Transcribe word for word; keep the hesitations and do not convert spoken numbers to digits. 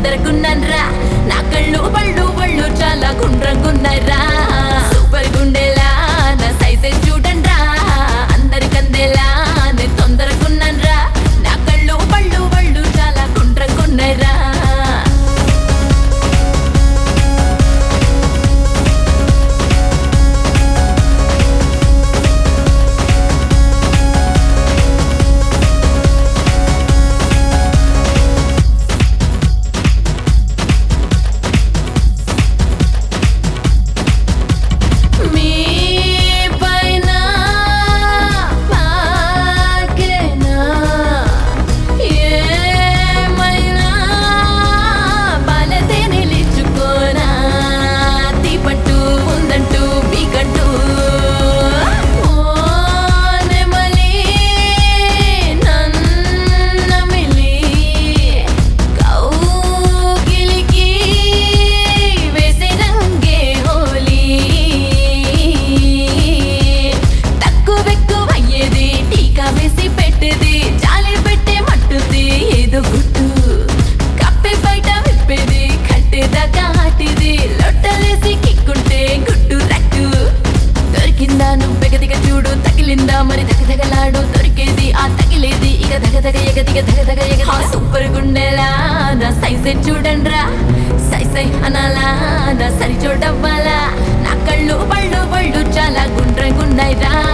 తొందరకున్నాన్రా నా కళ్ళు బళ్ళు బళ్ళు చాలా గుండ్రంగున్నాయిరా సూపర్ గుండెలా నా సైజే చూడండ్రా అందరికందేలా నే తొందరకున్నాన్రా నా కళ్ళు బళ్ళు బళ్ళు చాలా గుండ్రంగున్నాయిరా మరి దగదగలాడు దొరికేది ఆ తగిలేది ఇక దగదగ ఎగదిగ దగదగ ఎగ సూపర్ గుండెలా నా సైజే చూడండ్రా సైజై అనాలా నా సరి చూడవ్వాలా నా కళ్ళు బళ్ళు బళ్ళు చాలా గుండ్రంగున్నాయిరా